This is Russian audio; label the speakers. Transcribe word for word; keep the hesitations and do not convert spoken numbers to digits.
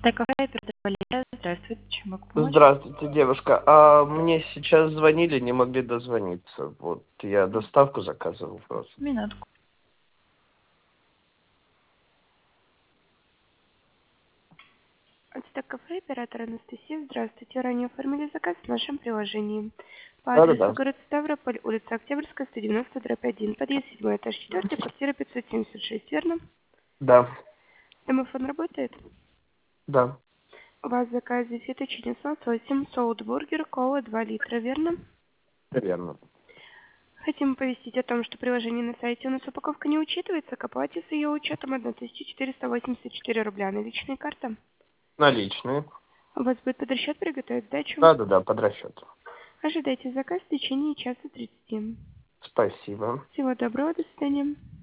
Speaker 1: Так, оператор Валерия, здравствуйте, чем могу помочь?
Speaker 2: Здравствуйте, девушка. А мне сейчас звонили, не могли дозвониться. Вот я доставку заказывал просто.
Speaker 1: Минутку. Ацтек кафе, оператор Анастасия, здравствуйте. Ранее оформили заказ в нашем приложении. По адресу
Speaker 2: Да-да-да.
Speaker 1: город Ставрополь, улица Октябрьская, сто девяносто, дробь один, подъезд седьмой, этаж четыре, квартира пятьсот семьдесят шесть, верно?
Speaker 2: Да,
Speaker 1: Домофон работает?
Speaker 2: да,
Speaker 1: У вас в заказе феточини с лососем, соут-бургер, кола два литра, верно?
Speaker 2: верно.
Speaker 1: Хотим оповестить о том, что приложение на сайте у нас упаковка не учитывается, к оплате с ее учетом тысяча четыреста восемьдесят четыре рубля. Наличная карта.
Speaker 2: Наличные.
Speaker 1: У вас будет под расчет приготовить сдачу.
Speaker 2: Да-да-да, под расчет.
Speaker 1: Ожидайте заказ в течение часа тридцати.
Speaker 2: Спасибо.
Speaker 1: Всего доброго, до свидания.